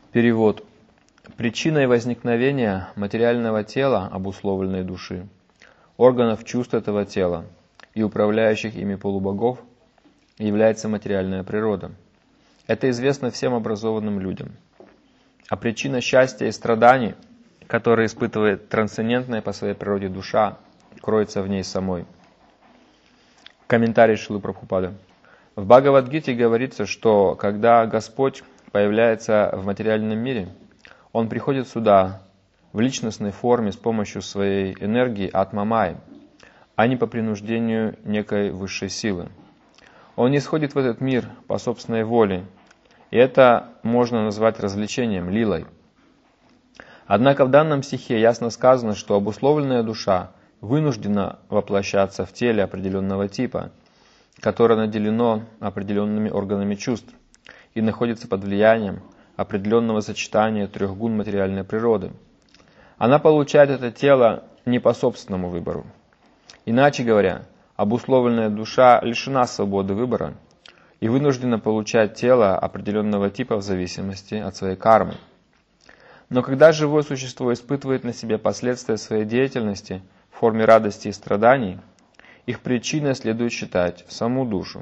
Перевод. Причиной возникновения материального тела, обусловленной души, органов чувств этого тела и управляющих ими полубогов является материальная природа. Это известно всем образованным людям. А причина счастья и страданий, которые испытывает трансцендентная по своей природе душа, кроется в ней самой. Комментарий Шрилы Прабхупады. В Бхагавад-гите говорится, что когда Господь появляется в материальном мире, Он приходит сюда в личностной форме с помощью своей энергии Атма-майи, а не по принуждению некой высшей силы. Он не сходит в этот мир по собственной воле, и это можно назвать развлечением, лилой. Однако в данном стихе ясно сказано, что обусловленная душа вынуждена воплощаться в теле определенного типа, которое наделено определенными органами чувств и находится под влиянием определенного сочетания трех гун материальной природы. Она получает это тело не по собственному выбору. Иначе говоря, обусловленная душа лишена свободы выбора и вынуждена получать тело определенного типа в зависимости от своей кармы. Но когда живое существо испытывает на себе последствия своей деятельности в форме радости и страданий, их причиной следует считать саму душу.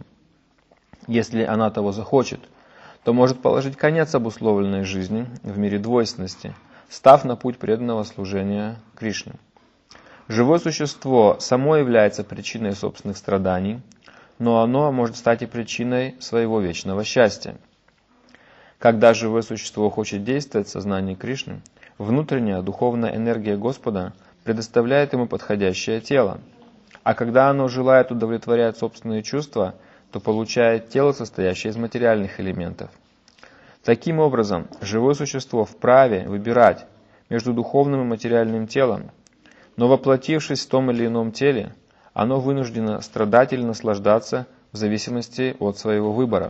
Если она того захочет, то может положить конец обусловленной жизни в мире двойственности, став на путь преданного служения Кришне. Живое существо само является причиной собственных страданий, но оно может стать и причиной своего вечного счастья. Когда живое существо хочет действовать в сознании Кришны, внутренняя духовная энергия Господа предоставляет ему подходящее тело, а когда оно желает удовлетворять собственные чувства, то получает тело, состоящее из материальных элементов. Таким образом, живое существо вправе выбирать между духовным и материальным телом, но воплотившись в том или ином теле, оно вынуждено страдать или наслаждаться в зависимости от своего выбора.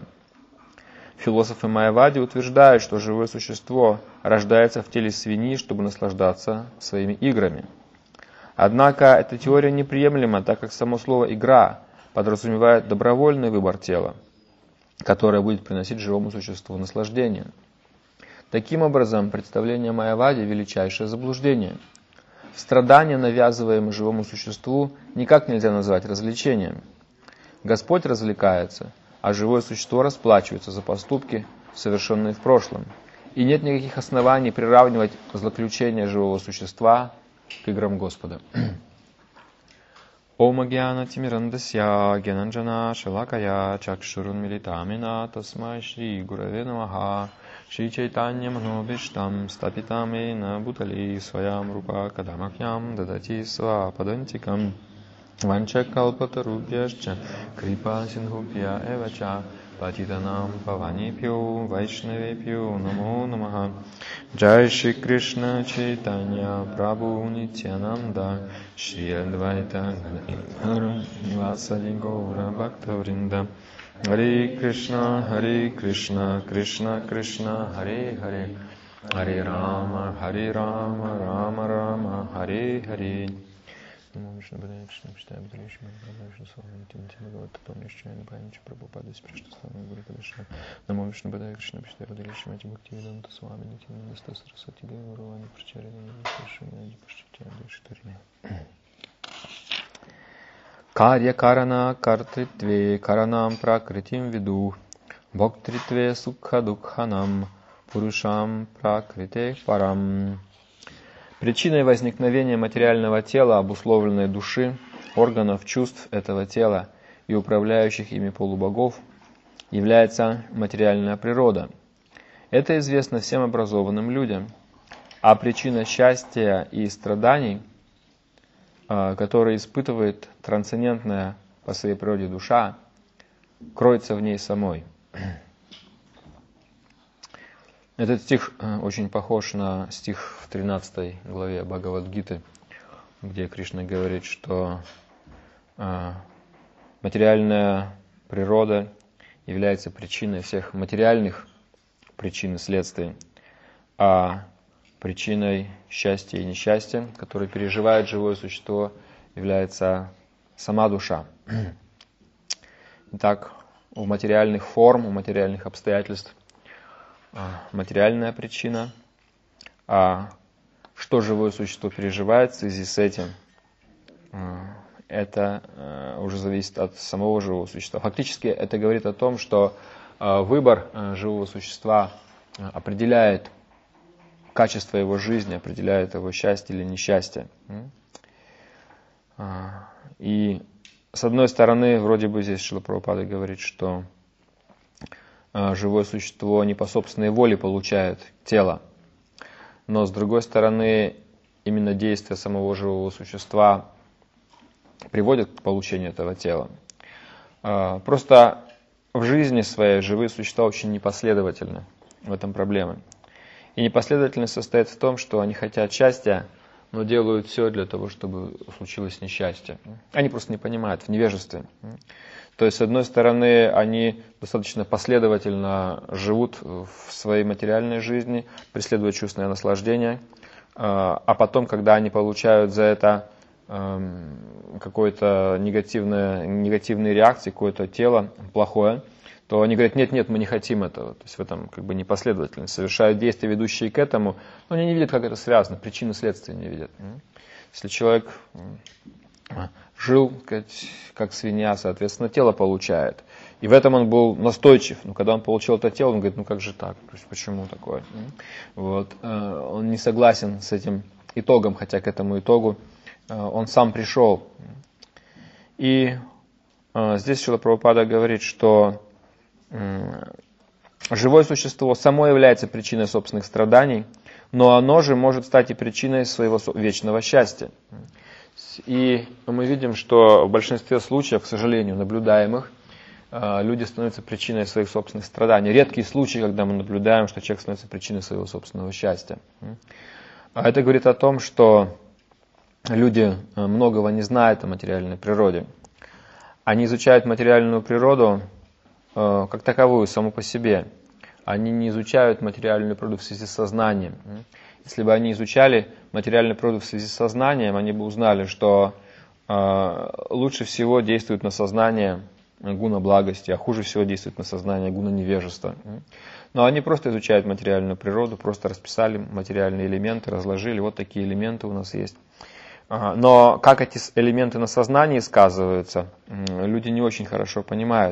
Философы майявади утверждают, что живое существо рождается в теле свиньи, чтобы наслаждаться своими играми. Однако эта теория неприемлема, так как само слово «игра» подразумевает добровольный выбор тела, которое будет приносить живому существу наслаждение. Таким образом, представление майявади – величайшее заблуждение. Страдания, навязываемые живому существу, никак нельзя назвать развлечением. Господь развлекается, а живое существо расплачивается за поступки, совершенные в прошлом. И нет никаких оснований приравнивать злоключения живого существа к играм Господа. Ом агьяна тимирандасья гьянанджана шалакая чакшурун милитамина тасмай шри гураве намаха шри чайтанья манобиштам стапитам эйна бутали своям рупа кадамахьям дадати сва падантикам ванчакалпатарубьяшча крипа синхупья эвача патитанам паванипью вайшнавепью намо намаха. Джай Шри Кришна Чайтанья Прабху Нитьянанда Шри Адвайта Гададхара Нивасади Гаура Бхактавринда. Харе Кришна, Кришна Кришна, Харе Харе, Харе Рама, Рама Рама, Харе Харе. Намо Вишну Падая Кришна Пиштая Бхадалиши Махарадха Вишну Славами Тимати Бхагавата Памнишчаяна Панича Прабхупада Спришна Славами Гуру Падаша. Намо Вишну Падая Кришна Пиштая Бхадалиши Мати Бхактивиданта Славами Тимандаста Сарасвати Дева Рувани Прачарина Нивишишина Дипашчатя Дешитарина. Карья Карана Картритве Каранам Пракритим Виду Бхактритве Сукха Дукханам Пурушам Пракрите Парам. Причиной возникновения материального тела, обусловленной души, органов чувств этого тела и управляющих ими полубогов, является материальная природа. Это известно всем образованным людям. А причина счастья и страданий, которые испытывает трансцендентная по своей природе душа, кроется в ней самой. Этот стих очень похож на стих в 13 главе Бхагавад-гиты, где Кришна говорит, что материальная природа является причиной всех материальных причин и следствий, а причиной счастья и несчастья, которые переживает живое существо, является сама душа. Итак, у материальных форм, у материальных обстоятельств материальная причина, а что живое существо переживает в связи с этим, это уже зависит от самого живого существа. Фактически это говорит о том, что выбор живого существа определяет качество его жизни, определяет его счастье или несчастье. И с одной стороны, вроде бы здесь Шрила Прабхупада говорит, что живое существо не по собственной воле получает тело, но с другой стороны, именно действие самого живого существа приводит к получению этого тела. Просто в жизни своей живые существа очень непоследовательны. В этом проблема. И непоследовательность состоит в том, что они хотят счастья, но делают все для того, чтобы случилось несчастье. Они просто не понимают, в невежестве. То есть, с одной стороны, они достаточно последовательно живут в своей материальной жизни, преследуют чувственное наслаждение, а потом, когда они получают за это какой-то негативные реакции, какое-то тело плохое, то они говорят, нет, мы не хотим этого. То есть в этом как бы непоследовательность. Совершают действия, ведущие к этому, но они не видят, как это связано, причины следствия не видят. Если человек жил как свинья, соответственно, тело получает. И в этом он был настойчив. Но когда он получил это тело, он говорит, как же так? То есть почему такое? Вот. Он не согласен с этим итогом, хотя к этому итогу он сам пришел. И здесь Шрила Прабхупада говорит, что живое существо само является причиной собственных страданий, но оно же может стать и причиной своего вечного счастья. И мы видим, что в большинстве случаев, к сожалению, наблюдаемых, люди становятся причиной своих собственных страданий. Редкие случаи, когда мы наблюдаем, что человек становится причиной своего собственного счастья. Это говорит о том, что люди многого не знают о материальной природе. Они изучают материальную природу как таковую, саму по себе. Они не изучают материальную природу в связи с сознанием. Если бы они изучали материальную природу в связи с сознанием, они бы узнали, что лучше всего действует на сознание гуна благости, а хуже всего действует на сознание гуна невежества. Но они просто изучают материальную природу, просто расписали материальные элементы, разложили, вот такие элементы у нас есть. Но как эти элементы на сознании сказываются, люди не очень хорошо понимают.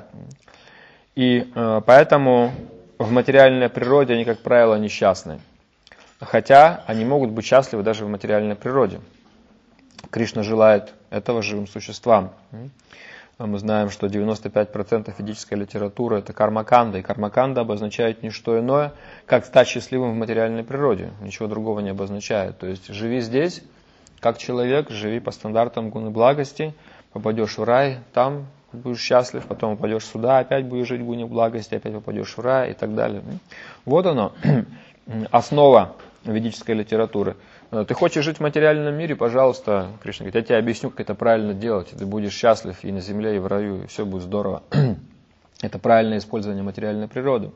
И поэтому в материальной природе они, как правило, несчастны. Хотя они могут быть счастливы даже в материальной природе. Кришна желает этого живым существам. Мы знаем, что 95% ведической литературы – это кармаканда. И кармаканда обозначает не что иное, как стать счастливым в материальной природе. Ничего другого не обозначает. То есть живи здесь, как человек, живи по стандартам гуны благости, попадешь в рай, там будешь счастлив, потом попадешь сюда, опять будешь жить в гуне благости, опять попадешь в рай и так далее. Вот оно, основа ведической литературы. Ты хочешь жить в материальном мире, пожалуйста, Кришна говорит, я тебе объясню, как это правильно делать, и ты будешь счастлив и на земле, и в раю, и все будет здорово. Это правильное использование материальной природы.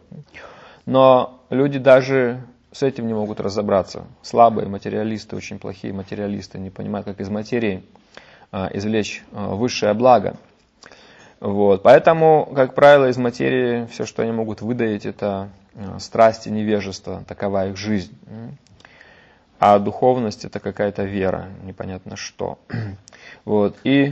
Но люди даже с этим не могут разобраться. Слабые материалисты, очень плохие материалисты, не понимают, как из материи извлечь высшее благо. Вот. Поэтому, как правило, из материи все, что они могут выдаить, это страсти, невежество, такова их жизнь. А духовность это какая-то вера, непонятно что. Вот. И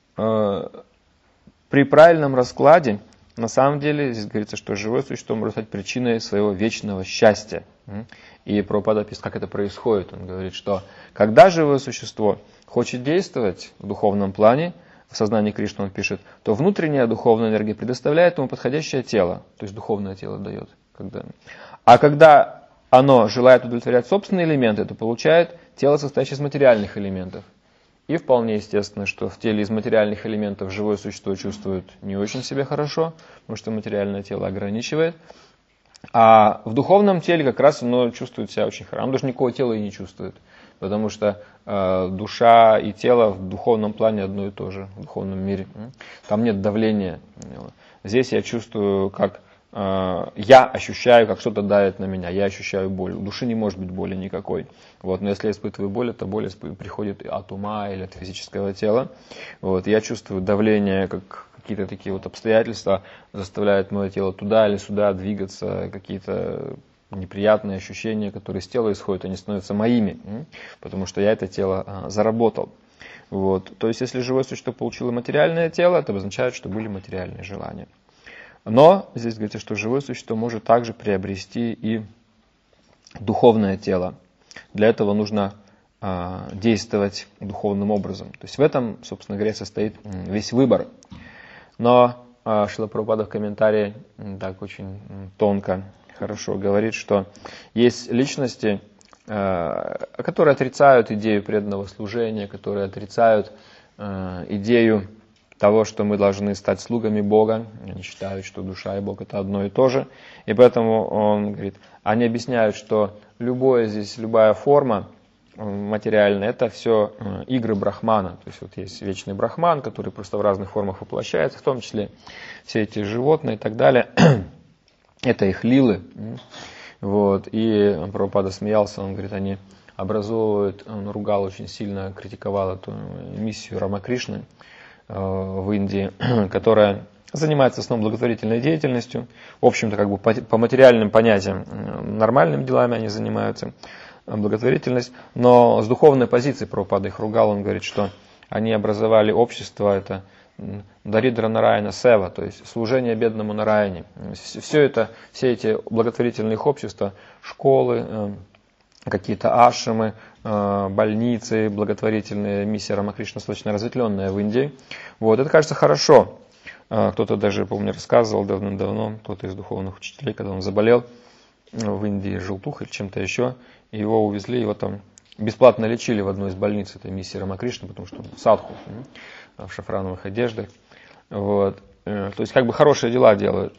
при правильном раскладе, на самом деле, здесь говорится, что живое существо может стать причиной своего вечного счастья. И Прабхупада пишет, как это происходит. Он говорит, что когда живое существо хочет действовать в духовном плане, в сознании Кришны он пишет, то внутренняя духовная энергия предоставляет ему подходящее тело, то есть духовное тело дает. А когда оно желает удовлетворять собственные элементы, то получает тело, состоящее из материальных элементов. И вполне естественно, что в теле из материальных элементов живое существо чувствует не очень себя хорошо, потому что материальное тело ограничивает. А в духовном теле как раз оно чувствует себя очень хорошо. Оно даже никакого тела и не чувствует. Потому что душа и тело в духовном плане одно и то же, в духовном мире. Там нет давления. Здесь я чувствую, как я ощущаю, как что-то давит на меня, я ощущаю боль. У души не может быть боли никакой. Вот. Но если я испытываю боль, эта боль приходит от ума или от физического тела. Вот. Я чувствую давление, как какие-то такие вот обстоятельства заставляют мое тело туда или сюда двигаться, какие-то неприятные ощущения, которые с тела исходят, они становятся моими, потому что я это тело заработал. Вот. То есть, если живое существо получило материальное тело, это означает, что были материальные желания. Но здесь говорится, что живое существо может также приобрести и духовное тело. Для этого нужно действовать духовным образом. То есть в этом, собственно говоря, состоит весь выбор. Но Шрила Прабхупада в комментарии так очень тонко, хорошо говорит, что есть личности, которые отрицают идею преданного служения, которые отрицают идею того, что мы должны стать слугами Бога. Они считают, что душа и Бог это одно и то же. И поэтому он говорит, они объясняют, что любая форма материальная, это все игры Брахмана. То есть вот есть вечный Брахман, который просто в разных формах воплощается, в том числе все эти животные и так далее. Это их лилы. Вот. И Прабхупада смеялся, он говорит, они образовывают, он ругал очень сильно, критиковал эту миссию Рамакришны в Индии, которая занимается в основном благотворительной деятельностью. В общем-то, как бы по материальным понятиям, нормальными делами они занимаются, благотворительность. Но с духовной позиции Прабхупада их ругал, он говорит, что они образовали общество, это Даридра Нараяна Сева, то есть служение бедному Нараяне. Все эти благотворительные общества, школы, какие-то ашрамы, больницы, благотворительные, миссия Рамакришны достаточно разветвленная в Индии. Вот, это кажется хорошо. Кто-то даже, помню, рассказывал давным-давно, кто-то из духовных учителей, когда он заболел в Индии желтухой или чем-то еще, его увезли, его там бесплатно лечили в одной из больниц этой миссии Рамакришны, потому что он садху в шафрановых одеждах. Вот. То есть как бы хорошие дела делают.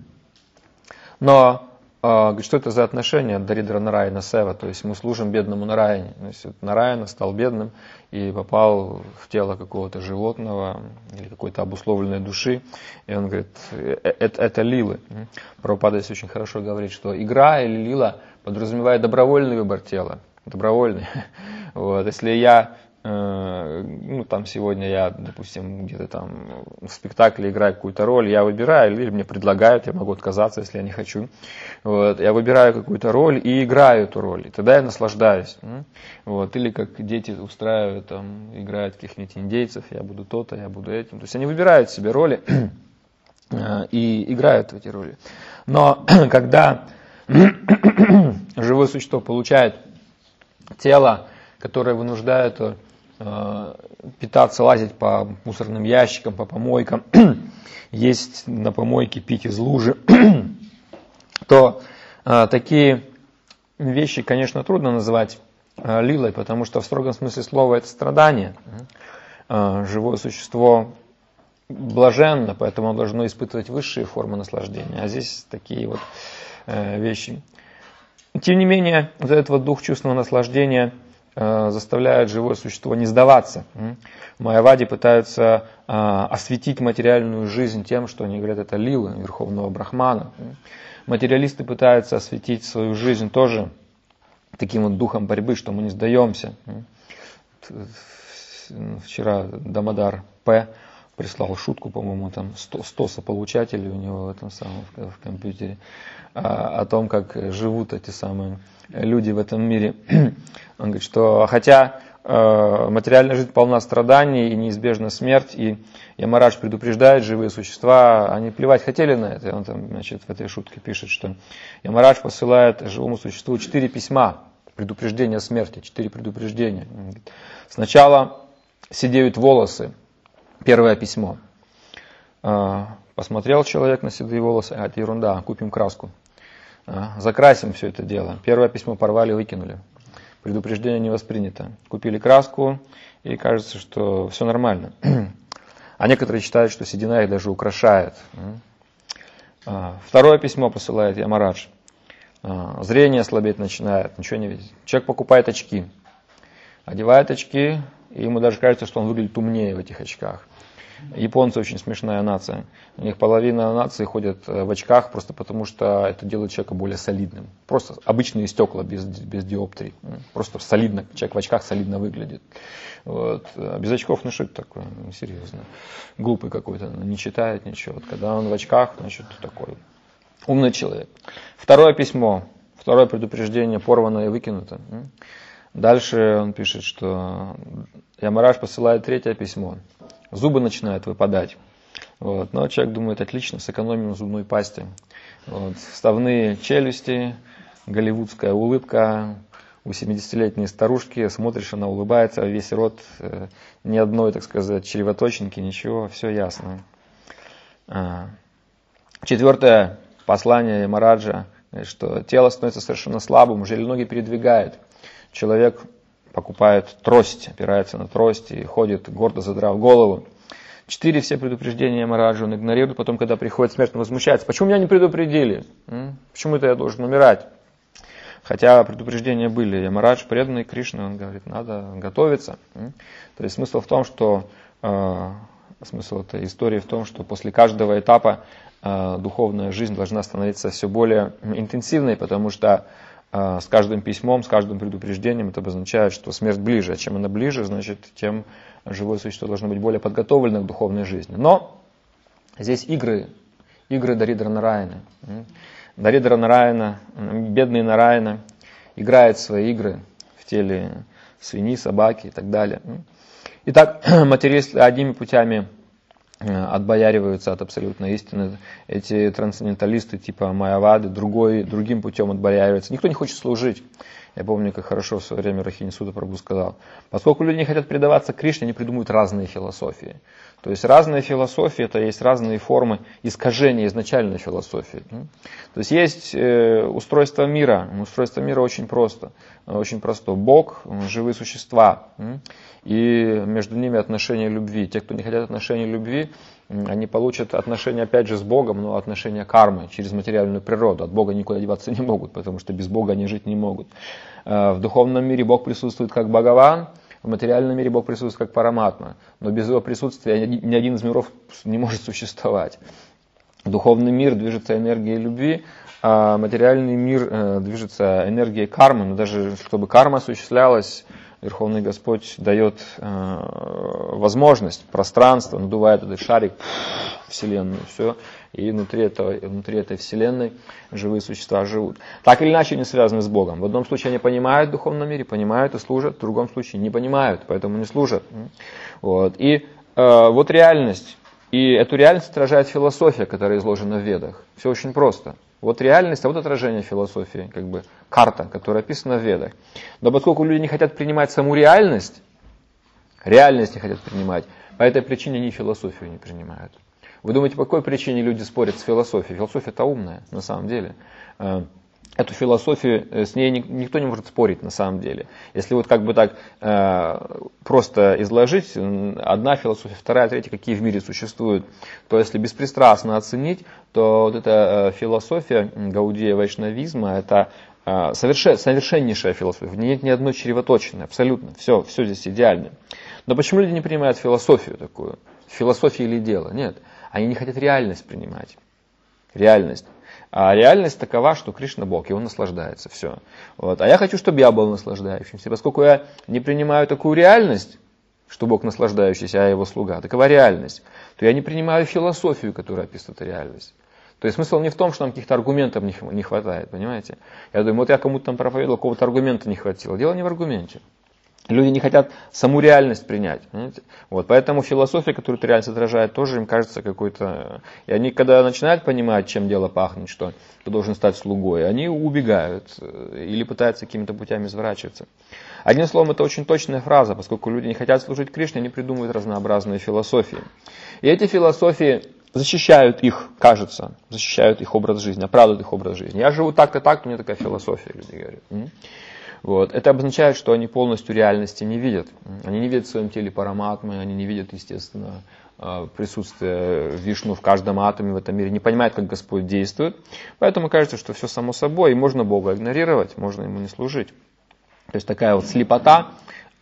Но что это за отношение Даридра Нараяна Сева? То есть мы служим бедному Нараяне. То есть Нараяна стал бедным и попал в тело какого-то животного или какой-то обусловленной души. И он говорит, это лилы. Прабхупада здесь очень хорошо говорит, что игра или лила подразумевает добровольный выбор тела. Добровольный. Вот. Если я, там сегодня я, допустим, где-то там в спектакле играю какую-то роль, я выбираю, или мне предлагают, я могу отказаться, если я не хочу. Вот. Я выбираю какую-то роль и играю эту роль, и тогда я наслаждаюсь. Вот. Или как дети устраивают, там, играют каких-нибудь индейцев, я буду то-то, я буду этим. То есть они выбирают себе роли и играют в эти роли. Но когда живое существо получает тело, которое вынуждает питаться, лазить по мусорным ящикам, по помойкам, есть на помойке, пить из лужи, то такие вещи, конечно, трудно называть лилой, потому что в строгом смысле слова это страдание. Живое существо блаженно, поэтому оно должно испытывать высшие формы наслаждения. А здесь такие вот вещи. Тем не менее, вот этот вот дух чувственного наслаждения заставляет живое существо не сдаваться. Майявади пытаются осветить материальную жизнь тем, что они говорят, это лила Верховного Брахмана. Материалисты пытаются осветить свою жизнь тоже таким вот духом борьбы, что мы не сдаемся. Вчера Дамодар П. прислал шутку, по-моему, там 100 сополучателей у него в этом самом в компьютере, о том, как живут эти самые люди в этом мире. Он говорит, что хотя материальная жизнь полна страданий и неизбежна смерть, и Ямарадж предупреждает живые существа, они плевать хотели на это. И он там, значит, в этой шутке пишет, что Ямарадж посылает живому существу 4 письма, предупреждения смерти, 4 предупреждения. Сначала седеют волосы. Первое письмо. Посмотрел человек на седые волосы, это ерунда, купим краску. Закрасим все это дело. Первое письмо порвали, выкинули. Предупреждение не воспринято. Купили краску, и кажется, что все нормально. А некоторые считают, что седина их даже украшает. Второе письмо посылает Ямарадж. Зрение слабеть начинает, ничего не видит. Человек покупает очки. Одевает очки, и ему даже кажется, что он выглядит умнее в этих очках. Японцы очень смешная нация. У них половина нации ходят в очках просто потому, что это делает человека более солидным. Просто обычные стекла без диоптрий. Просто солидно, человек в очках солидно выглядит. Вот. А без очков, ну что это такое? Серьезно. Глупый какой-то, не читает ничего. Вот когда он в очках, значит такой умный человек. Второе письмо Второе предупреждение: порвано и выкинуто. Дальше он пишет, что Ямарадж посылает третье письмо. Зубы начинают выпадать. Вот. Но человек думает: отлично, сэкономим зубной пасте. Вот. Вставные челюсти, голливудская улыбка. У 70-летней старушки смотришь, она улыбается, весь рот, ни одной, так сказать, чревоточинки, ничего, все ясно. Четвертое послание Ямараджа, что тело становится совершенно слабым, уже ноги передвигает. Человек покупает трость, опирается на трость и ходит, гордо задрав голову. 4 все предупреждения Ямараджа он игнорирует, потом, когда приходит смерть, он возмущается. Почему меня не предупредили? Почему это я должен умирать? Хотя предупреждения были. Ямарадж, преданный Кришне, он говорит, надо готовиться. То есть смысл в том, что смысл этой истории в том, что после каждого этапа духовная жизнь должна становиться все более интенсивной, потому что с каждым письмом, с каждым предупреждением это обозначает, что смерть ближе. А чем она ближе, значит, тем живое существо должно быть более подготовлено к духовной жизни. Но здесь игры Даридра Нараяна. Даридра Нараяна, бедный Нараяна, играет свои игры в теле свиньи, собаки и так далее. Итак, материалисты одними путями отбояриваются от абсолютной истины. Эти трансценденталисты типа Майявады другим путем отбояриваются. Никто не хочет служить. Я помню, как хорошо в свое время Рахини Суда Прабху сказал. Поскольку люди не хотят предаваться Кришне, они придумывают разные философии. То есть разные философии, это есть разные формы искажения изначальной философии. То есть есть устройство мира. Устройство мира очень просто. Очень просто. Бог, живые существа. И между ними отношения любви. Те, кто не хотят отношений любви, они получат отношения опять же с Богом, но отношения кармы через материальную природу. От Бога никуда деваться не могут, потому что без Бога они жить не могут. В духовном мире Бог присутствует как Бхагаван, в материальном мире Бог присутствует как Параматма. Но без его присутствия ни один из миров не может существовать. Духовный мир движется энергией любви, а материальный мир движется энергией кармы. Но даже чтобы карма осуществлялась, Верховный Господь дает возможность, пространство, надувает этот шарик, Вселенную, все, и внутри этой Вселенной живые существа живут. Так или иначе они связаны с Богом. В одном случае они понимают в духовном мире, понимают и служат, в другом случае не понимают, поэтому не служат. Вот. И вот реальность. И эту реальность отражает философия, которая изложена в Ведах. Все очень просто. Вот реальность, а вот отражение философии, как бы карта, которая описана в Ведах. Но поскольку люди не хотят принимать саму реальность не хотят принимать, по этой причине они философию не принимают. Вы думаете, по какой причине люди спорят с философией? Философия-то умная, на самом деле. Эту философию, с ней никто не может спорить, на самом деле. Если вот как бы так просто изложить, одна философия, вторая, третья, какие в мире существуют, то если беспристрастно оценить, то вот эта философия гаудия вайшнавизма, это совершеннейшая философия. В ней нет ни одной чревоточины, абсолютно. Все здесь идеально. Но почему люди не принимают философию такую? Философия или дело? Нет. Они не хотят реальность принимать. Реальность. А реальность такова, что Кришна Бог, и он наслаждается. Все. Вот. А я хочу, чтобы я был наслаждающимся. Поскольку я не принимаю такую реальность, что Бог наслаждающийся, а я его слуга, такова реальность, то я не принимаю философию, которая описывает эту реальность. То есть смысл не в том, что нам каких-то аргументов не хватает, понимаете? Я думаю, вот я кому-то там проповедовал, какого-то аргумента не хватило. Дело не в аргументе. Люди не хотят саму реальность принять. Вот, поэтому философия, которую эта реальность отражает, тоже им кажется какой-то... И они, когда начинают понимать, чем дело пахнет, что ты должен стать слугой, они убегают или пытаются какими-то путями изворачиваться. Одним словом, это очень точная фраза, поскольку люди не хотят служить Кришне, они придумывают разнообразные философии. И эти философии защищают их, кажется, защищают их образ жизни, оправдывают их образ жизни. Я живу так-то так, у меня такая философия, люди говорят. Вот. Это обозначает, что они полностью реальности не видят. Они не видят в своем теле параматмы, они не видят, естественно, присутствие Вишну в каждом атоме в этом мире, не понимают, как Господь действует. Поэтому кажется, что все само собой, и можно Бога игнорировать, можно Ему не служить. То есть такая вот слепота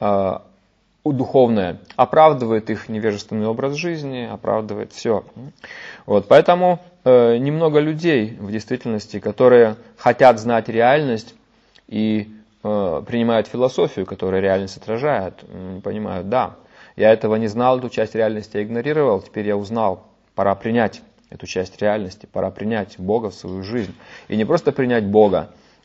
духовная оправдывает их невежественный образ жизни, оправдывает все. Вот. Поэтому немного людей в действительности, которые хотят знать реальность и принимают философию, которая реальность отражает, понимают, да, я этого не знал, эту часть реальности я игнорировал, теперь я узнал, пора принять эту часть реальности, пора принять Бога в свою жизнь. И не просто принять Бога,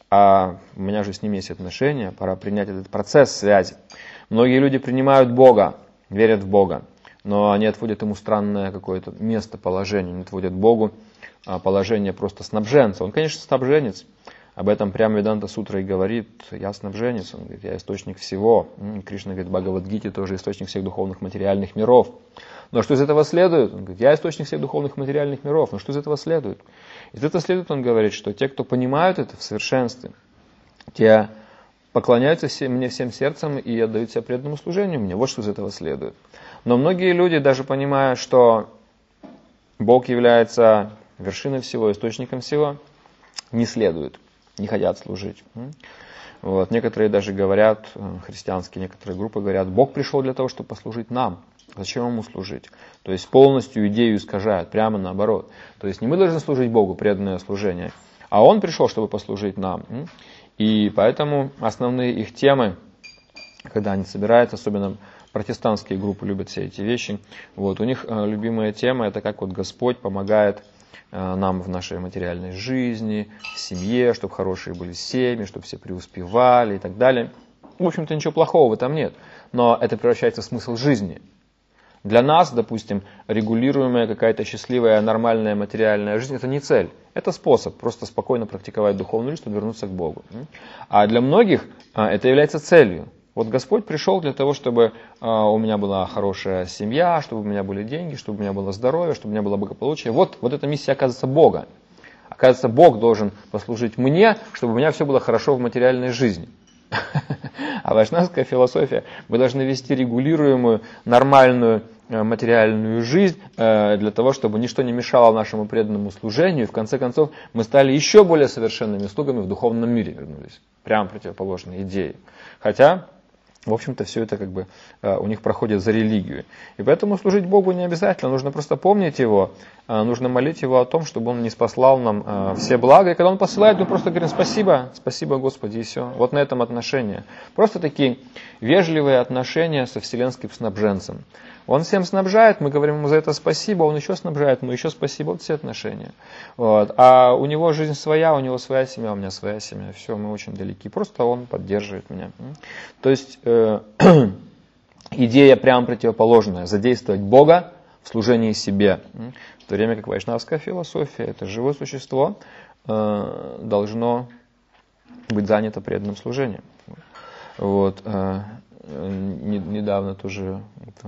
а у меня же с ним есть отношения, пора принять этот процесс связи. Многие люди принимают Бога, верят в Бога, но они отводят ему странное какое-то местоположение, они отводят Богу положение просто снабженца. Он, конечно, снабженец, об этом прямо Веданта Сутра и говорит, я снабженец, он говорит, я источник всего. Кришна говорит, в Бхагавад-гите тоже источник всех духовных материальных миров. Но что из этого следует? Он говорит, я источник всех духовных материальных миров. Но что из этого следует? Из этого следует, он говорит, что те, кто понимают это в совершенстве, те поклоняются мне всем сердцем и отдают себя преданному служению мне. Вот что из этого следует. Но многие люди, даже понимая, что Бог является вершиной всего, источником всего, не следуют, не хотят служить. Вот. Некоторые даже говорят, христианские некоторые группы говорят, Бог пришел для того, чтобы послужить нам. Зачем ему служить? То есть полностью идею искажают, прямо наоборот. То есть не мы должны служить Богу, преданное служение, а Он пришел, чтобы послужить нам. И поэтому основные их темы, когда они собираются, особенно протестантские группы любят все эти вещи, вот, у них любимая тема это как вот Господь помогает нам в нашей материальной жизни, в семье, чтобы хорошие были семьи, чтобы все преуспевали и так далее. В общем-то ничего плохого в этом нет, но это превращается в смысл жизни. Для нас, допустим, регулируемая какая-то счастливая, нормальная материальная жизнь – это не цель. Это способ просто спокойно практиковать духовную жизнь, чтобы вернуться к Богу. А для многих это является целью. Вот Господь пришел для того, чтобы у меня была хорошая семья, чтобы у меня были деньги, чтобы у меня было здоровье, чтобы у меня было благополучие. Вот эта миссия, оказывается, Бога. Оказывается, Бог должен послужить мне, чтобы у меня все было хорошо в материальной жизни. А вайшнавская философия, мы должны вести регулируемую, нормальную материальную жизнь для того, чтобы ничто не мешало нашему преданному служению. И в конце концов мы стали еще более совершенными слугами в духовном мире, вернулись. Прямо противоположной идее. Хотя, в общем-то, все это как бы у них проходит за религию. И поэтому служить Богу не обязательно, нужно просто помнить Его, нужно молить Его о том, чтобы Он не спаслал нам все блага. И когда Он посылает, мы просто говорим спасибо, спасибо Господи, и все. Вот на этом отношения. Просто такие вежливые отношения со вселенским снабженцем. Он всем снабжает, мы говорим ему за это спасибо, он еще снабжает, мы еще спасибо, вот все отношения. Вот. А у него жизнь своя, у него своя семья, у меня своя семья, все, мы очень далеки. Просто он поддерживает меня. То есть идея прямо противоположная, задействовать Бога в служении себе. В то время как вайшнавская философия, это живое существо, должно быть занято преданным служением. Вот. Недавно тоже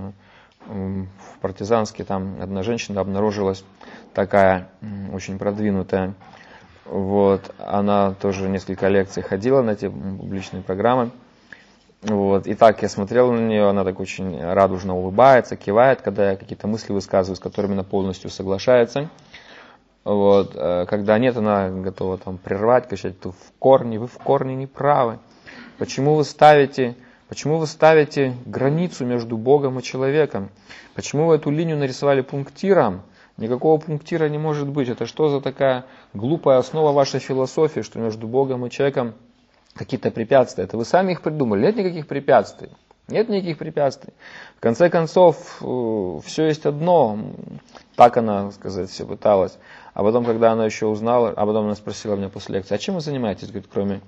в партизанске там одна женщина обнаружилась такая очень продвинутая. Вот. Она тоже несколько лекций ходила на эти публичные программы. Вот. И так я смотрел на нее, она так очень радужно улыбается, кивает, когда я какие-то мысли высказываю, с которыми она полностью соглашается. Вот. Когда нет, она готова там прервать, кричать, вы в корне не правы. Почему вы ставите границу между Богом и человеком? Почему вы эту линию нарисовали пунктиром? Никакого пунктира не может быть. Это что за такая глупая основа вашей философии, что между Богом и человеком какие-то препятствия? Это вы сами их придумали. Нет никаких препятствий. Нет никаких препятствий. В конце концов, все есть одно. Так она, сказать, все пыталась. А потом, когда она еще узнала, а потом она спросила меня после лекции, а чем вы занимаетесь, говорит, кроме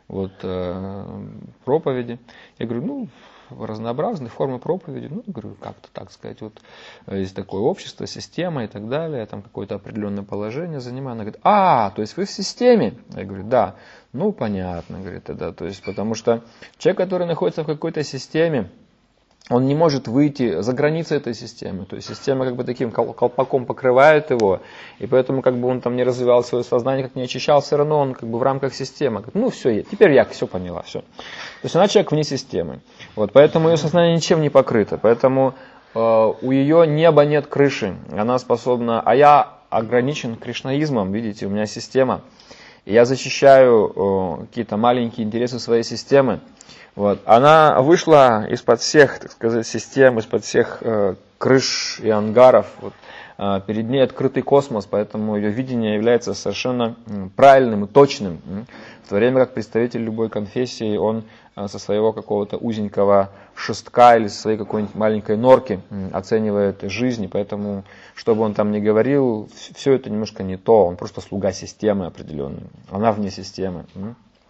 проповеди? Я говорю, разнообразные формы проповеди. Говорю, как-то так сказать, вот есть такое общество, система и так далее, там какое-то определенное положение занимаю. Она говорит, то есть вы в системе? Я говорю, да. Понятно, говорит, да. То есть, потому что человек, который находится в какой-то системе, он не может выйти за границы этой системы. То есть система как бы таким колпаком покрывает его, и поэтому как бы он там не развивал свое сознание, как не очищал, все равно он как бы в рамках системы. Говорит, все, теперь я все поняла, все. То есть она человек вне системы. Вот, поэтому ее сознание ничем не покрыто. Поэтому у ее неба нет крыши. Она способна, а я ограничен кришнаизмом, видите, у меня система. И я защищаю какие-то маленькие интересы своей системы. Вот. Она вышла из-под всех, так сказать, систем, из-под всех крыш и ангаров. Вот. Перед ней открытый космос, поэтому ее видение является совершенно правильным и точным. В то время как представитель любой конфессии, он со своего какого-то узенького шестка или со своей какой-нибудь маленькой норки оценивает жизнь, и поэтому, что бы он там ни говорил, все это немножко не то, он просто слуга системы определенной, она вне системы.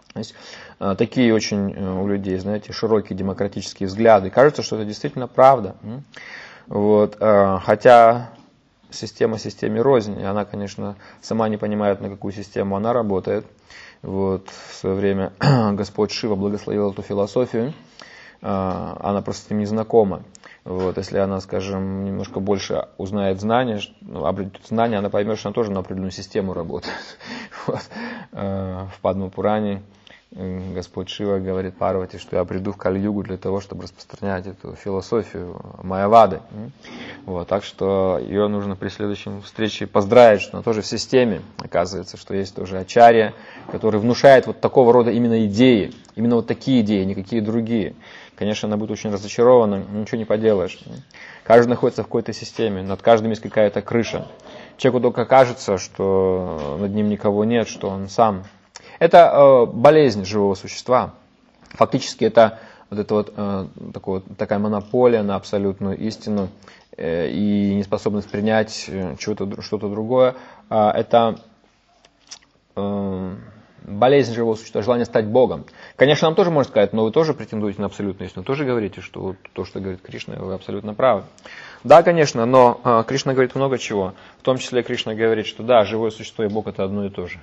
То есть, такие очень у людей, знаете, широкие демократические взгляды. Кажется, что это действительно правда. Вот. Хотя система системе рознь. И она, конечно, сама не понимает, на какую систему она работает. Вот. В свое время Господь Шива благословил эту философию. Она просто с ним не знакома. Вот. Если она, скажем, немножко больше узнает знания, обретет знания, она поймет, что она тоже на определенную систему работает. Вот. В Падма-пуране Господь Шива говорит Парвати, что я приду в Кали-югу для того, чтобы распространять эту философию Майявады. Вот, так что ее нужно при следующем встрече поздравить, что она тоже в системе. Оказывается, что есть тоже ачарья, который внушает вот такого рода именно идеи, именно вот такие идеи, никакие другие. Конечно, она будет очень разочарована, ничего не поделаешь. Каждый находится в какой-то системе, над каждым есть какая-то крыша. Человеку только кажется, что над ним никого нет, что он сам. Это болезнь живого существа. Фактически это вот эта вот такая монополия на абсолютную истину и неспособность принять что-то другое. Это болезнь живого существа, желание стать Богом. Конечно, нам тоже можно сказать, но вы тоже претендуете на абсолютную истину, тоже говорите, что вот то, что говорит Кришна, вы абсолютно правы. Да, конечно, но Кришна говорит много чего. В том числе Кришна говорит, что да, живое существо и Бог это одно и то же.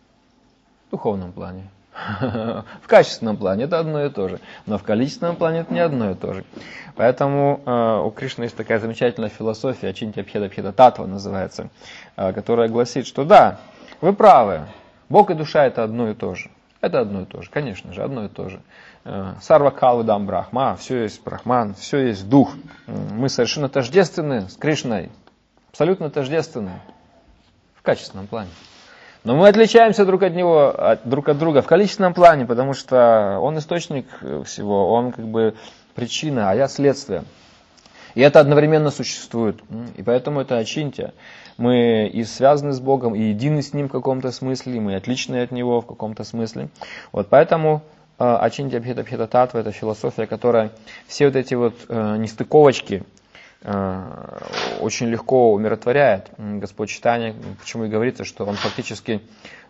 В духовном плане. В качественном плане это одно и то же. Но в количественном плане это не одно и то же. Поэтому у Кришны есть такая замечательная философия, Ачинтья-бхеда-бхеда-татва называется, которая гласит, что да, вы правы, Бог и душа это одно и то же. Это одно и то же, конечно же, одно и то же. Сарва-калвидам брахма, все есть брахман, все есть дух. Мы совершенно тождественны с Кришной, абсолютно тождественны в качественном плане. Но мы отличаемся друг от друга в количественном плане, потому что он источник всего, он как бы причина, а я следствие. И это одновременно существует. И поэтому это ачинтья. Мы и связаны с Богом, и едины с Ним в каком-то смысле, и мы отличны от Него в каком-то смысле. Вот поэтому Ачинтья-бхеда-бхеда-татва – это философия, которая все вот эти вот нестыковочки очень легко умиротворяет. Господь Чайтанья, почему и говорится, что он фактически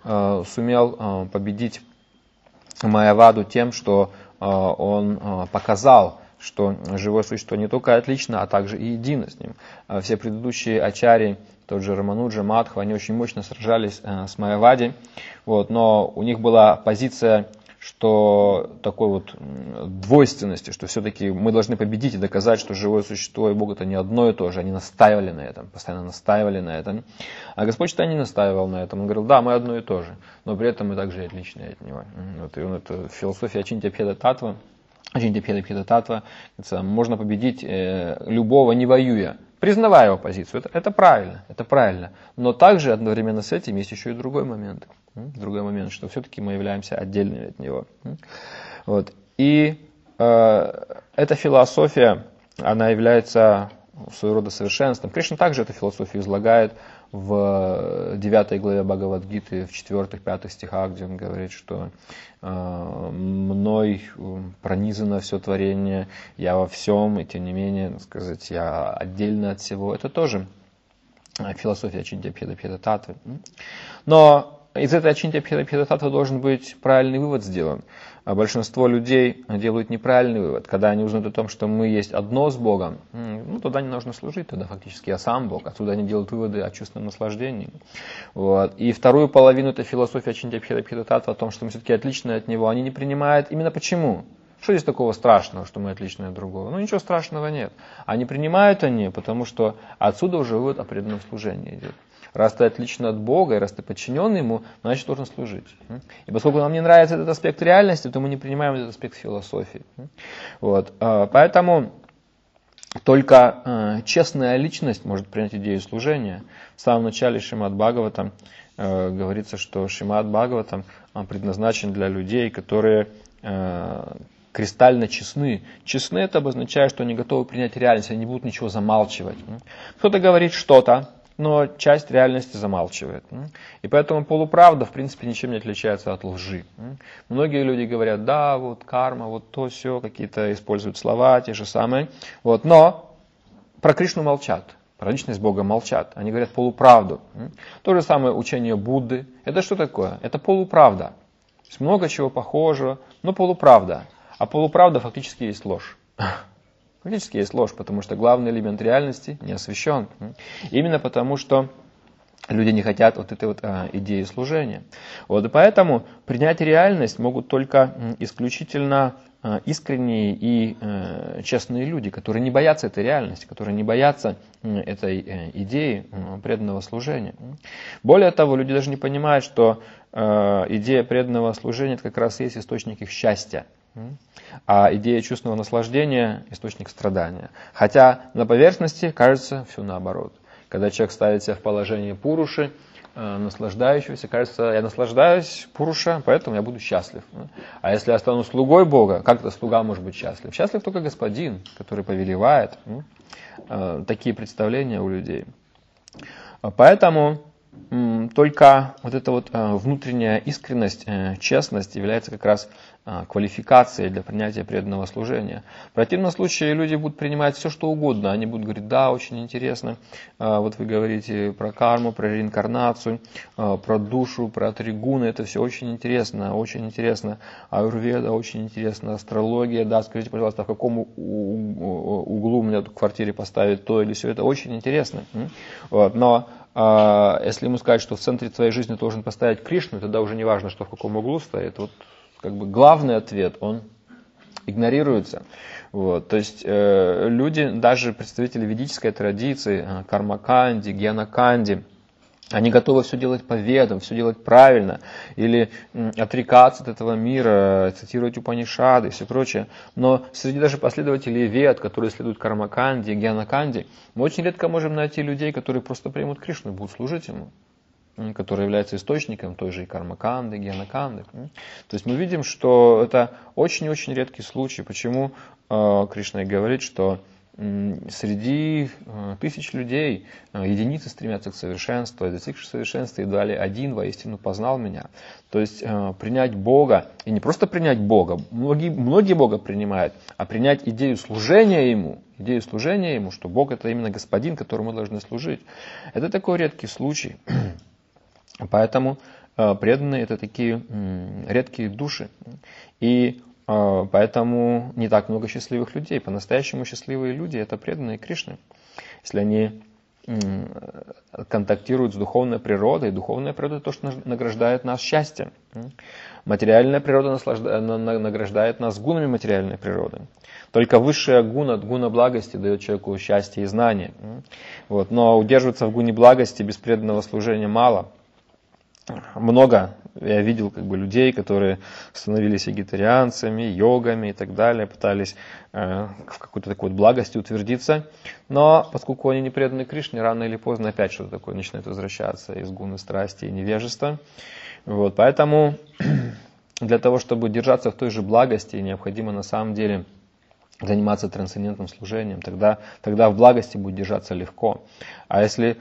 сумел победить Майяваду тем, что он показал, что живое существо не только отлично, а также и едино с ним. Все предыдущие ачарьи, тот же Рамануджа, Мадхва, они очень мощно сражались с Майявади, вот, но у них была позиция, что такой вот двойственности, что все-таки мы должны победить и доказать, что живое существо и Бог это не одно и то же. Они настаивали на этом, постоянно настаивали на этом. А Господь Чайтанья не настаивал на этом. Он говорил, да, мы одно и то же, но при этом мы также и отличные от Него. Вот, и это философия Ачинтья-бхеда-татва. Ачинтья-бхеда-татва. Можно победить любого, не воюя, признавая его позицию. Это правильно, это правильно. Но также одновременно с этим есть еще и другой момент. Другой момент, что все-таки мы являемся отдельными от него. Вот. И эта философия, она является своего рода совершенством. Кришна также эту философию излагает в 9 главе Бхагавад-гиты, в 4-5 стихах, где он говорит, что мной пронизано все творение, я во всем, и тем не менее, сказать, я отдельно от всего. Это тоже философия Ачинтья-бхеда-бхеда-татвы. Но из этой Ачинтья-бхеда-бхеда-татвы должен быть правильный вывод сделан. А большинство людей делают неправильный вывод. Когда они узнают о том, что мы есть одно с Богом, тогда не нужно служить, тогда фактически я сам Бог. Отсюда они делают выводы о чувственном наслаждении. Вот. И вторую половину этой философии Ачинтья-бхеда-бхеда-татвы, о том, что мы все-таки отличны от Него, они не принимают. Именно почему? Что здесь такого страшного, что мы отличны от другого? Ничего страшного нет. А не принимают они, потому что отсюда уже вывод о преданном служении идет. Раз ты отличен от Бога, и раз ты подчинен Ему, значит, должен служить. И поскольку нам не нравится этот аспект реальности, то мы не принимаем этот аспект философии. Вот. Поэтому только честная личность может принять идею служения. В самом начале Шримад Бхагаватам говорится, что Шримад Бхагаватам предназначен для людей, которые кристально честны. Честны это обозначает, что они готовы принять реальность, они не будут ничего замалчивать. Кто-то говорит что-то, но часть реальности замалчивает. И поэтому полуправда, в принципе, ничем не отличается от лжи. Многие люди говорят, да, вот карма, вот то, все, какие-то используют слова, те же самые. Вот, но про Кришну молчат, про личность Бога молчат. Они говорят полуправду. То же самое учение Будды. Это что такое? Это полуправда. есть много чего похожего, но полуправда. А полуправда фактически есть ложь. Фактически есть ложь, потому что главный элемент реальности не освящен. Именно потому, что люди не хотят вот этой вот идеи служения. Вот, и поэтому принять реальность могут только исключительно искренние и честные люди, которые не боятся этой реальности, которые не боятся этой идеи преданного служения. Более того, люди даже не понимают, что идея преданного служения – это как раз и есть источник их счастья. А идея чувственного наслаждения – источник страдания. Хотя на поверхности кажется все наоборот. Когда человек ставит себя в положение пуруши, наслаждающегося, кажется, я наслаждаюсь пуруша, поэтому я буду счастлив. А если я стану слугой Бога, как это слуга может быть счастлив? Счастлив только господин, который повелевает. Такие представления у людей. Поэтому только вот эта вот внутренняя искренность, честность является как раз квалификацией для принятия преданного служения. В противном случае люди будут принимать все, что угодно. Они будут говорить, да, очень интересно. Вот вы говорите про карму, про реинкарнацию, про душу, про тригуны. Это все очень интересно, очень интересно. Аюрведа очень интересно, астрология. Да, скажите, пожалуйста, в каком углу у меня в квартире поставить то или все. Это очень интересно. Вот. Но если ему сказать, что в центре твоей жизни должен поставить Кришну, тогда уже не важно, что в каком углу стоит. Вот как бы главный ответ, он игнорируется. Вот. То есть люди, даже представители ведической традиции, кармаканди, гьянаканди, они готовы все делать по ведам, все делать правильно, или отрекаться от этого мира, цитировать Упанишады и все прочее. Но среди даже последователей вед, которые следуют кармаканди, гьянаканди, мы очень редко можем найти людей, которые просто примут Кришну и будут служить ему, который является источником той же и кармаканды, гьянаканды. То есть мы видим, что это очень-очень редкий случай. Почему Кришна и говорит, что среди тысяч людей единицы стремятся к совершенству, и достигшие совершенства едва ли один воистину познал меня. То есть принять Бога, и не просто принять Бога, многие Бога принимают, а принять идею служения Ему, что Бог это именно Господин, которому мы должны служить. Это такой редкий случай. Поэтому преданные это такие редкие души. И поэтому не так много счастливых людей. По-настоящему счастливые люди это преданные Кришны. Если они контактируют с духовной природой, духовная природа то, что награждает нас счастьем. Материальная природа награждает нас гунами материальной природы. Только высшая гуна благости дает человеку счастье и знание. Вот. Но удерживаться в гуне благости без преданного служения мало. Много я видел людей, которые становились вегетарианцами, йогами и так далее, пытались в какой-то такой благости утвердиться, но поскольку они не преданы Кришне, рано или поздно опять что-то такое начинает возвращаться из гуны страсти и невежества. Вот, поэтому для того, чтобы держаться в той же благости, необходимо на самом деле заниматься трансцендентным служением, тогда в благости будет держаться легко. А если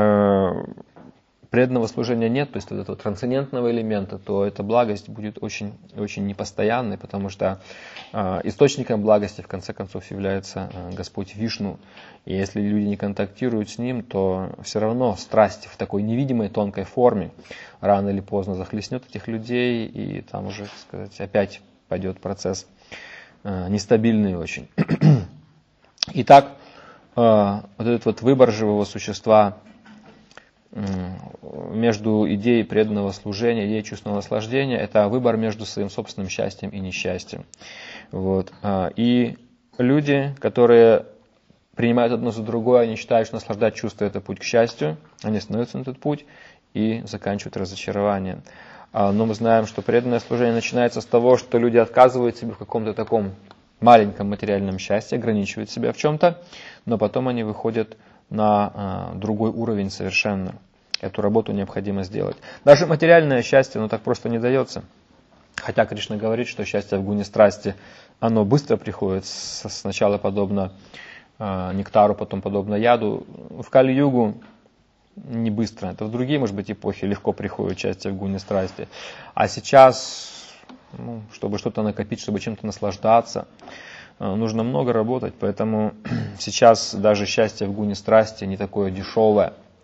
преданного служения нет, то есть вот этого трансцендентного элемента, то эта благость будет очень, очень непостоянной, потому что источником благости в конце концов является Господь Вишну. И если люди не контактируют с Ним, то все равно страсть в такой невидимой тонкой форме рано или поздно захлестнет этих людей, и там уже, так сказать, опять пойдет процесс нестабильный очень. Итак, вот этот вот выбор живого существа между идеей преданного служения, идеей чувственного наслаждения, это выбор между своим собственным счастьем и несчастьем. Вот. И люди, которые принимают одно за другое, они считают, что наслаждать чувство – это путь к счастью, они становятся на этот путь и заканчивают разочарованием. Но мы знаем, что преданное служение начинается с того, что люди отказывают себе в каком-то таком маленьком материальном счастье, ограничивают себя в чем-то, но потом они выходят на другой уровень совершенно. Эту работу необходимо сделать. Даже материальное счастье, оно так просто не дается. Хотя Кришна говорит, что счастье в гуне страсти, оно быстро приходит, сначала подобно нектару, потом подобно яду. В Кали-югу не быстро. Это в другие, может быть, эпохи легко приходит счастье в гуне страсти. А сейчас, чтобы что-то накопить, чтобы чем-то наслаждаться, нужно много работать, поэтому сейчас даже счастье в гуне страсти не такое дешевое.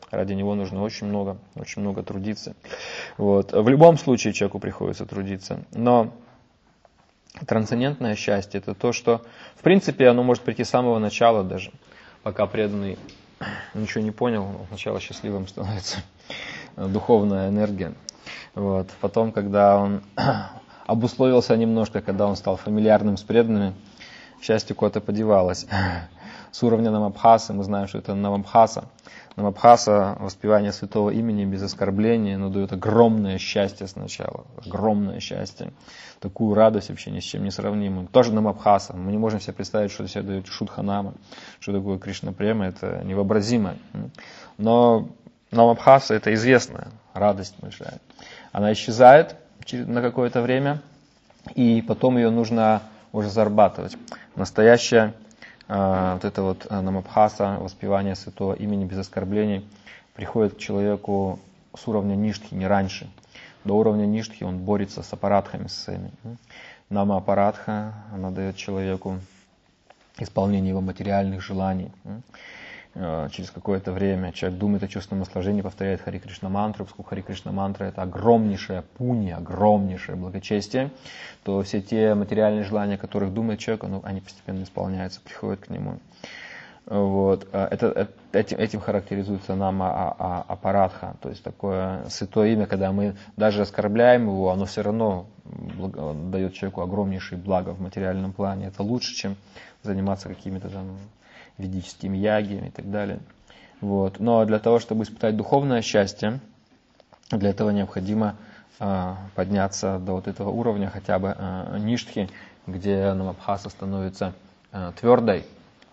Ради него нужно очень много трудиться. Вот. В любом случае человеку приходится трудиться. Но трансцендентное счастье — это то, что, в принципе, оно может прийти с самого начала даже, пока преданный ничего не понял, сначала счастливым становится духовная энергия. Вот. Потом, когда он обусловился немножко, когда он стал фамильярным с преданными, счастье куда-то подевалось. С уровня намабхасы мы знаем, что это намабхаса. Намабхаса, воспевание святого имени без оскорбления, оно дает огромное счастье сначала. Огромное счастье. Такую радость вообще ни с чем не сравнимую. Тоже намабхаса. Мы не можем себе представить, что себе дает шудханама. Что такое Кришна према, это невообразимо. Но намабхаса — это известная радость большая. Она исчезает на какое-то время, и потом ее нужно уже зарабатывать. Настоящая вот это вот намабхаса, воспевание святого имени без оскорблений, приходит к человеку с уровня ништхи, не раньше. До уровня ништхи он борется с апарадхами своими. Нама апарадха, она дает человеку исполнение его материальных желаний. Через какое-то время человек думает о чувственном наслаждении, повторяет Хари Кришна мантру, поскольку Хари Кришна мантра — это огромнейшая пунья, огромнейшее благочестие, то все те материальные желания, о которых думает человек, они постепенно исполняются, приходят к нему. Вот. Этим характеризуется нама апарадха, то есть такое святое имя, когда мы даже оскорбляем его, оно все равно дает человеку огромнейшее благо в материальном плане. Это лучше, чем заниматься какими-то там ведическими ягами и так далее. Вот. Но для того, чтобы испытать духовное счастье, для этого необходимо подняться до вот этого уровня, хотя бы ништхи, где намабхаса становится твердой,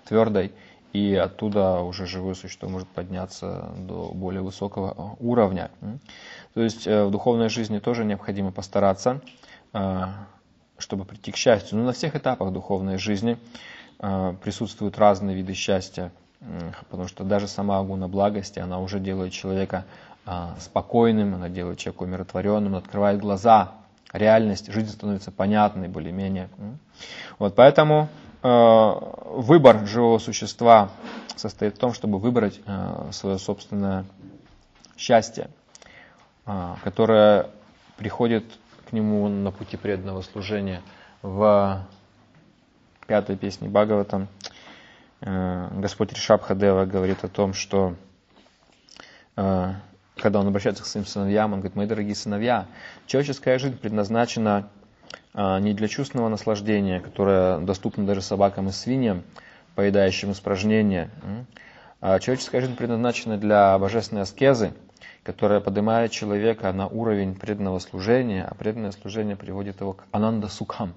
и оттуда уже живое существо может подняться до более высокого уровня. То есть в духовной жизни тоже необходимо постараться, чтобы прийти к счастью. Но на всех этапах духовной жизни присутствуют разные виды счастья, потому что даже сама гуна благости, она уже делает человека спокойным, она делает человека умиротворенным, открывает глаза, реальность, жизнь становится понятной более-менее. Вот поэтому выбор живого существа состоит в том, чтобы выбрать свое собственное счастье, которое приходит к нему на пути преданного служения. В 5-й песне Бхагаватам Господь Ришабха-дева говорит о том, что когда он обращается к своим сыновьям, он говорит: мои дорогие сыновья, человеческая жизнь предназначена не для чувственного наслаждения, которое доступно даже собакам и свиньям, поедающим испражнения. А человеческая жизнь предназначена для божественной аскезы, которая поднимает человека на уровень преданного служения, а преданное служение приводит его к ананда-сукхам.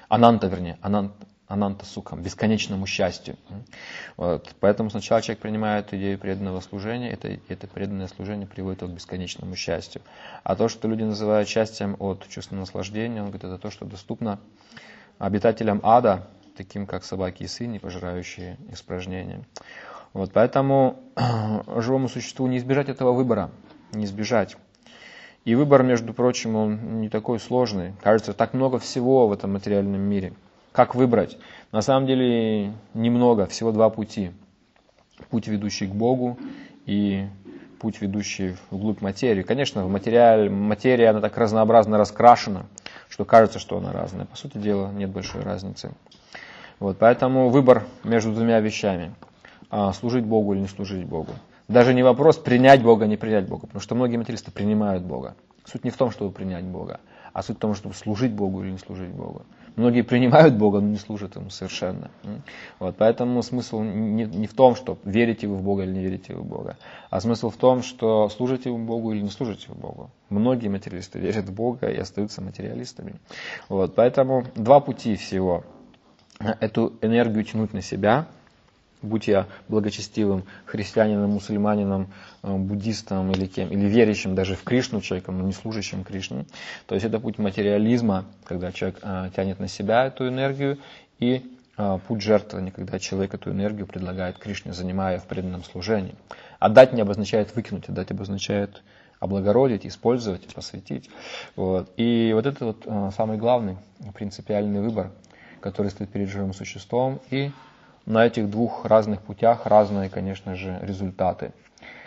Ананта-сукхам, бесконечному счастью. Вот. Поэтому сначала человек принимает идею преданного служения, это преданное служение приводит его к бесконечному счастью. А то, что люди называют счастьем от чувственного наслаждения, он говорит, это то, что доступно обитателям ада, таким как собаки и свиньи, пожирающие испражнения. Вот. Поэтому живому существу не избежать этого выбора, не избежать. И выбор, между прочим, он не такой сложный. Кажется, так много всего в этом материальном мире. Как выбрать? На самом деле немного, всего 2 пути. Путь, ведущий к Богу, и путь, ведущий вглубь материи. Конечно, материя, она так разнообразно раскрашена, что кажется, что она разная. По сути дела, нет большой разницы. Вот, поэтому выбор между 2 вещами. Служить Богу или не служить Богу. Даже не вопрос принять Бога, не принять Бога. Потому что многие материалисты принимают Бога. Суть не в том, чтобы принять Бога, а суть в том, чтобы служить Богу или не служить Богу. Многие принимают Бога, но не служат Ему совершенно. Вот, поэтому смысл не в том, что верите вы в Бога или не верите вы в Бога, а смысл в том, что служите вы Богу или не служите вы Богу. Многие материалисты верят в Бога и остаются материалистами. Вот, поэтому 2 пути всего. Эту энергию тянуть на себя, будь я благочестивым христианином, мусульманином, буддистом или кем, или верящим даже в Кришну человеком, но не служащим Кришне. То есть это путь материализма, когда человек тянет на себя эту энергию, и путь жертвования, когда человек эту энергию предлагает Кришне, занимая в преданном служении. Отдать не обозначает выкинуть, отдать обозначает облагородить, использовать, посвятить. Вот. И вот это вот самый главный принципиальный выбор, который стоит перед живым существом, и на этих 2 разных путях разные, конечно же, результаты.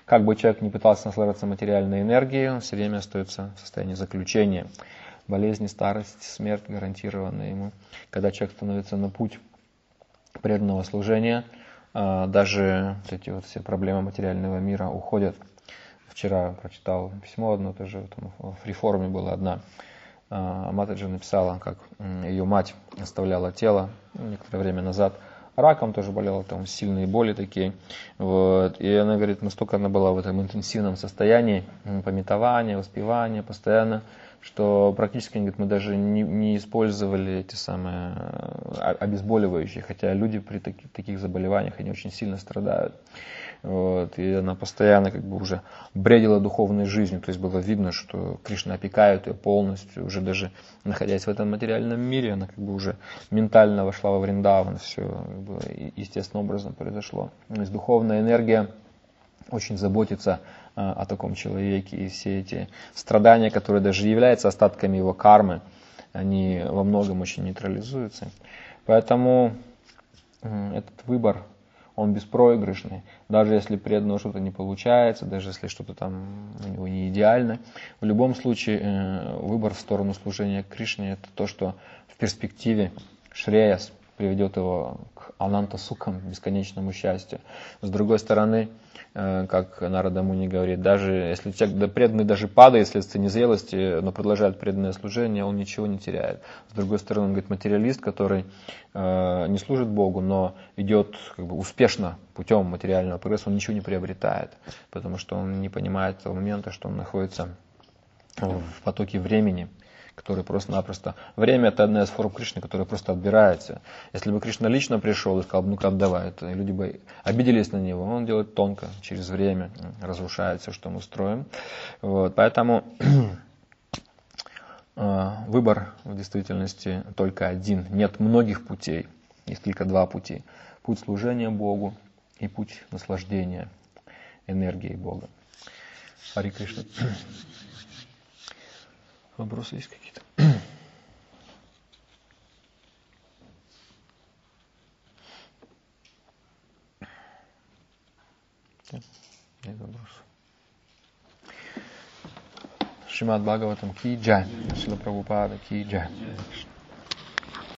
Как бы человек ни пытался наслаждаться материальной энергией, он все время остается в состоянии заключения. Болезни, старость, смерть гарантированы ему. Когда человек становится на путь преданного служения, даже вот эти вот все проблемы материального мира уходят. Вчера прочитал письмо одно, тоже в реформе была одна. Матаджи написала, как ее мать оставляла тело некоторое время назад. Раком тоже болела, там сильные боли такие. Вот. И она говорит, настолько она была в этом интенсивном состоянии, памятования, воспевания постоянно, что практически, говорит, мы даже не использовали эти самые обезболивающие, хотя люди при таких заболеваниях, они очень сильно страдают. Вот. И она постоянно как бы уже бредила духовной жизнью, то есть было видно, что Кришна опекает ее полностью, уже даже находясь в этом материальном мире, она как бы уже ментально вошла во Вриндаван, все как бы естественным образом произошло. То есть духовная энергия очень заботится о таком человеке, и все эти страдания, которые даже являются остатками его кармы, они во многом очень нейтрализуются. Поэтому этот выбор, он беспроигрышный. Даже если преданного что-то не получается, даже если что-то там у него не идеально, в любом случае выбор в сторону служения Кришне — это то, что в перспективе Шреяс приведет его к ананта сукам, бесконечному счастью. С другой стороны, как Нарада Муни говорит, даже если человек преданный даже падает вследствие незрелости, но продолжает преданное служение, он ничего не теряет. С другой стороны, он говорит, материалист, который не служит Богу, но идет как бы успешно путем материального прогресса, он ничего не приобретает, потому что он не понимает того момента, что он находится в потоке времени, который просто-напросто... Время — это одна из форм Кришны, которая просто отбирается. Если бы Кришна лично пришел и сказал, ну-ка отдавай, то люди бы обиделись на него. Он делает тонко, через время, разрушает все, что мы строим. Вот. Поэтому выбор в действительности только один. Нет многих путей, есть только два пути. Путь служения Богу и путь наслаждения энергией Бога. Хари Кришна. Вопросы есть какие-то? Нет вопросов. Шримад Бхагаватам ки джай, Шрила Прабхупада ки джай.